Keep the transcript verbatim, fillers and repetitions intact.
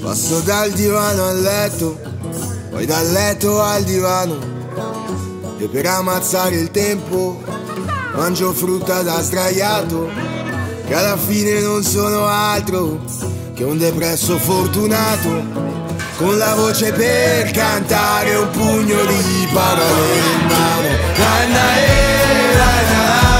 Passo dal divano al letto, poi dal letto al divano, e per ammazzare il tempo mangio frutta da sdraiato, che alla fine non sono altro che un depresso fortunato, con la voce per cantare un pugno di parole in mano. Na, na, eh, na, na,